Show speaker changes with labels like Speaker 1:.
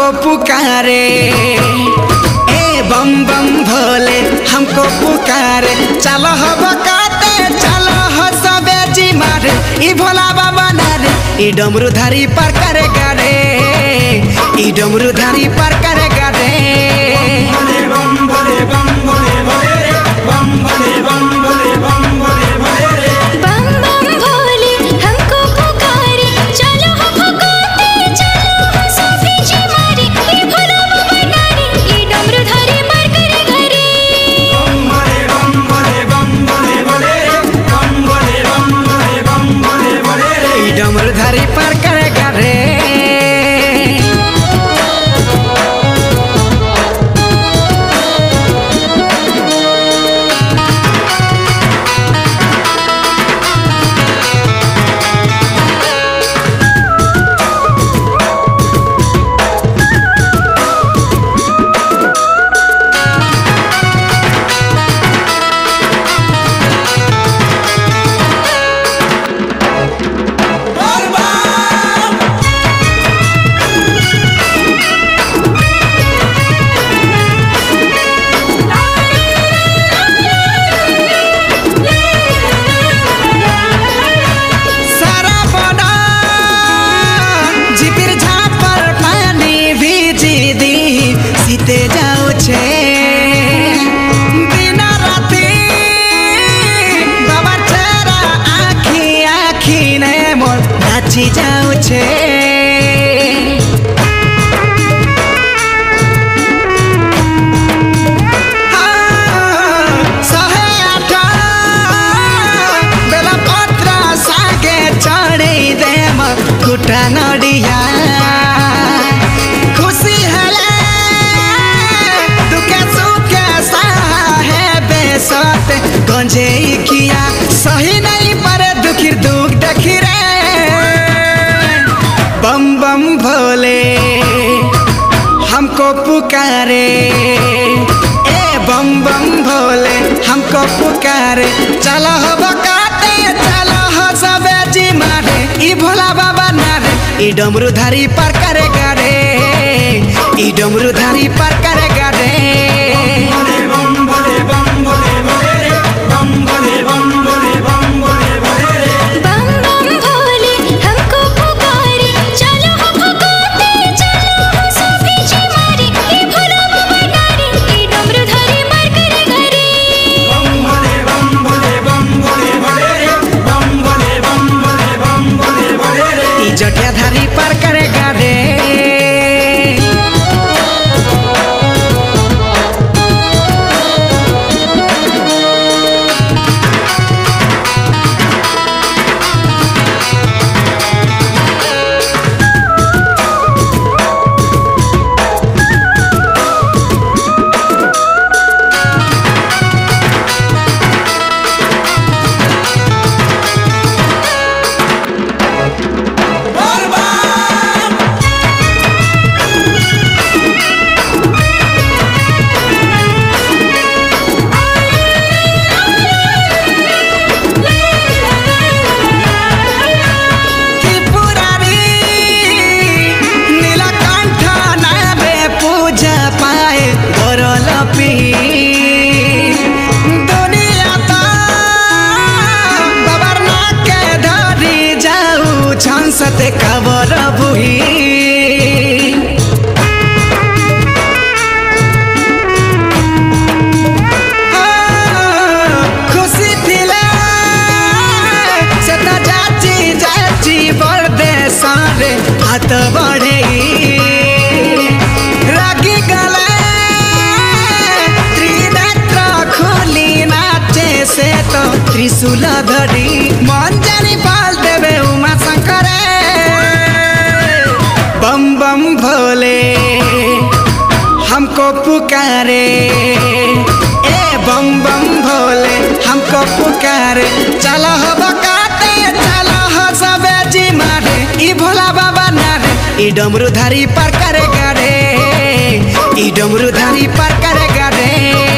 Speaker 1: पुकारे, ए बम बम भोले हमको पुकारे। चलो हो बकाते चलो हो सबे जी मारे, ई भोला बाबा नारे ई डमरूधारी पर करेगा रे, ई डमरूधारी पर करेगा रे।
Speaker 2: बम भोले बम भोले भोले रे, बम भोले बम भोले बम भोले भोले रे।
Speaker 3: बम बम भोले हमको पुकारे, चलो हो पुकारे चलो हो सभी जी मारे, ई भोला बाबा नारे ई डमरूधारी पर करेगा रे।
Speaker 2: बम भोले बम भोले भोले रे, बम भोले बम भोले बम भोले भोले रे।
Speaker 1: ई डमरूधारी पर करेगा रे। जाओ छे दिन राती बाबा तेरा आखी आखी ने मोर नाची जाओ छे। बेला पत्र सागे चढ़ी दे कुटा नडिया खुशी हेले गंजे किया सही नहीं पर दुखी दुख दखी रे। बम बम भोले हमको पुकारे, ए बम बम भोले हमको पुकारे। चलो हो बकाते चलो हो सबे जी मारे, ई भोला बाबा नारे ई डमरूधारी पर करेगा रे, ई डमरूधारी पर करेगा रे।
Speaker 2: बम भोले बम भोले भोले रे, बम भोले बम भोले बम भोले भोले रे।
Speaker 3: बम बम भोले हमको पुकारे, चलो हो पुकारे चलो हो सभी जी मारे, ई भोला बाबा नारे ई डमरूधारी पर करेगा रे।
Speaker 2: बम भोले बम भोले बम भोले भोले रे, बम भोले बम भोले बम भोले भोले रे।
Speaker 1: ई जटाधारी पर करेगा रे। दुनिया तो बाबर ना के धरी जाऊ छन सते खबर बुही। खुशी थिले से तो जाची जाची बरदे सारे हाथ बढ़े रागी गले से तो त्रिशूल धरी मन जानी पाल देवे उमा शंकर। बम बम भोले हमको पुकारे, ए बम बम भोले हमको पुकारे। चलो हो बकाते चलो हो सबे जी मारे, ई भोला बाबा नारे ई डमरूधारी पर करेगा रे, ई डमरूधारी पर करेगा रे।